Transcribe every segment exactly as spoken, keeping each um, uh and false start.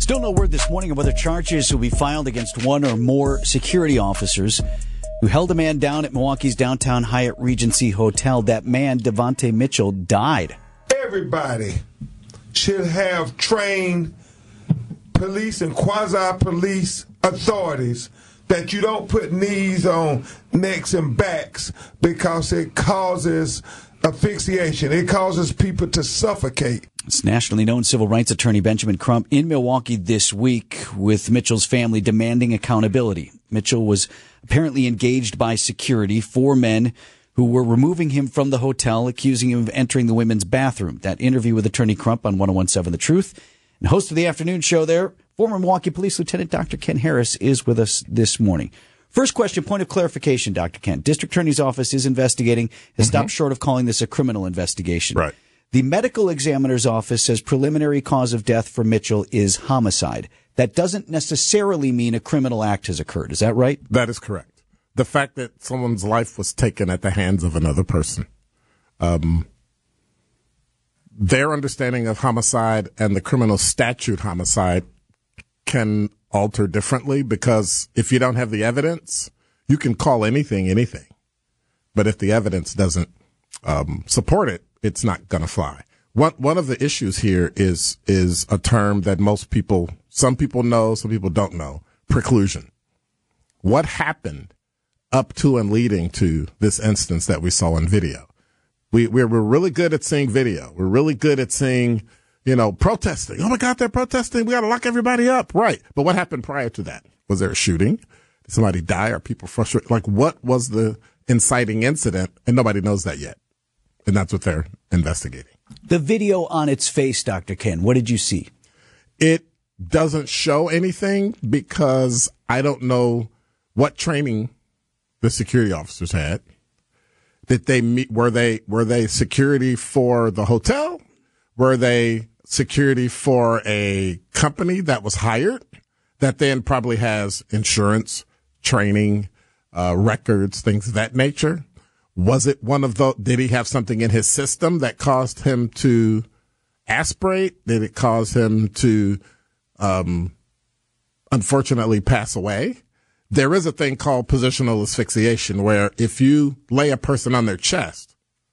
Still no word this morning of whether charges will be filed against one or more security officers who held a man down at Milwaukee's downtown Hyatt Regency Hotel. That man, Devontae Mitchell, died. Everybody should have trained police and quasi-police authorities that you don't put knees on necks and backs because it causes asphyxiation. It causes people to suffocate. It's nationally known civil rights attorney Benjamin Crump in Milwaukee this week with Mitchell's family demanding accountability. Mitchell was apparently engaged by security, four men who were removing him from the hotel, accusing him of entering the women's bathroom. That interview with attorney Crump on one oh one seven The Truth. And host of the afternoon show there, former Milwaukee Police Lieutenant Doctor Ken Harris is with us this morning. First question, point of clarification, Doctor Ken. District Attorney's Office is investigating, has mm-hmm. stopped short of calling this a criminal investigation. Right. The medical examiner's office says preliminary cause of death for Mitchell is homicide. That doesn't necessarily mean a criminal act has occurred. Is that right? That is correct. The fact that someone's life was taken at the hands of another person. Um, their understanding of homicide and the criminal statute homicide can alter differently because if you don't have the evidence, you can call anything anything. But if the evidence doesn't um, support it, it's not going to fly. One one of the issues here is is a term that most people, some people know, some people don't know, preclusion. What happened up to and leading to this instance that we saw in video? We we're, we're really good at seeing video. We're really good at seeing, you know, protesting. Oh my God, they're protesting. We got to lock everybody up. Right. But what happened prior to that? Was there a shooting? Did somebody die? Are people frustrated? Like, what was the inciting incident? And nobody knows that yet. And that's what they're investigating. The video on its face, Doctor Ken, what did you see? It doesn't show anything because I don't know what training the security officers had. Did they meet? Were they were they security for the hotel? Were they security for a company that was hired that then probably has insurance, training, uh, records, things of that nature? Was it one of those? Did he have something in his system that caused him to aspirate? Did it cause him to, um, unfortunately pass away? There is a thing called positional asphyxiation where if you lay a person on their chest,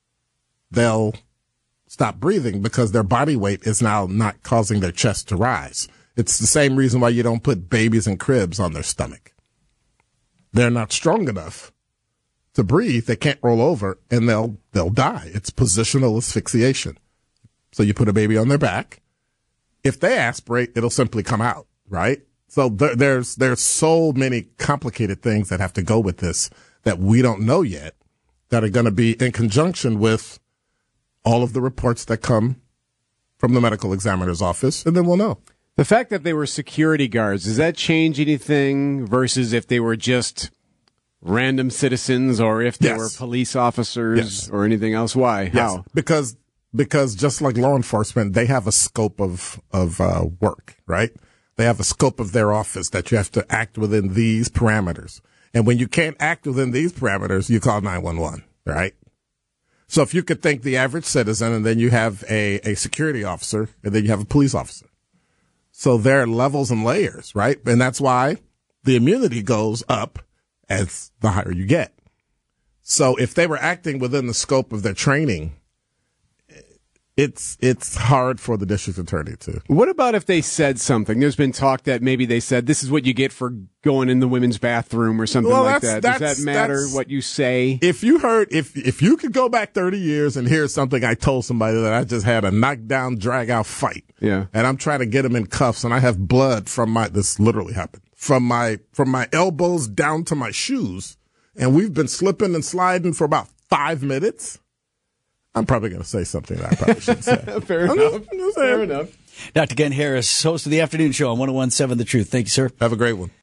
they'll stop breathing because their body weight is now not causing their chest to rise. It's the same reason why you don't put babies in cribs on their stomach. They're not strong enough to breathe. They can't roll over and they'll, they'll die. It's positional asphyxiation. So you put a baby on their back. If they aspirate, it'll simply come out, right? So there, there's, there's so many complicated things that have to go with this that we don't know yet that are going to be in conjunction with all of the reports that come from the medical examiner's office, and then we'll know. The fact that they were security guards, does that change anything versus if they were just random citizens or if they yes. were police officers yes. or anything else? Why? Yes. How? Because because just like law enforcement, they have a scope of of uh, work, right? They have a scope of their office that you have to act within these parameters. And when you can't act within these parameters, you call nine one one, right? So if you could think the average citizen and then you have a, a security officer and then you have a police officer. So there are levels and layers, right? And that's why the immunity goes up as the higher you get. So if they were acting within the scope of their training, it's it's hard for the district attorney to. What about if they said something? There's been talk that maybe they said, this is what you get for going in the women's bathroom or something well, like that. Does that matter what you say? If you heard, if if you could go back thirty years and hear something I told somebody that I just had a knockdown, drag out fight. Yeah. And I'm trying to get him in cuffs and I have blood from my, this literally happened, from my, from my elbows down to my shoes. And we've been slipping and sliding for about five minutes. I'm probably going to say something that I probably shouldn't say. Fair I'm enough. Just, just Fair enough. Doctor Ken Harris, host of the afternoon show on one oh one seven The Truth. Thank you, sir. Have a great one.